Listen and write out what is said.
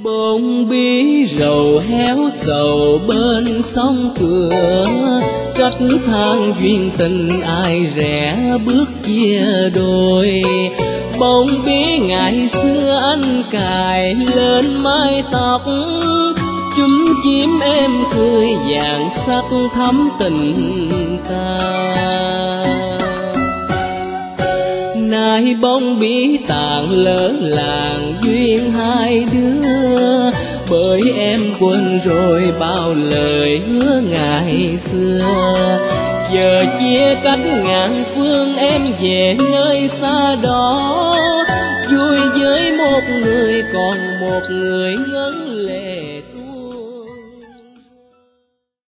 Bông bí rầu héo sầu bên sông cửa, cách than duyên tình ai rẽ bước chia đôi. Bông bí ngày xưa anh cài lên mái tóc, chúm chim em cười vàng sắc thắm tình ta. Nay bông bí tàn lỡ làng duyên hai đứa, bởi em quên rồi bao lời hứa ngày xưa. Giờ chia cách ngàn phương em về nơi xa đó, vui với một người còn một người ngấn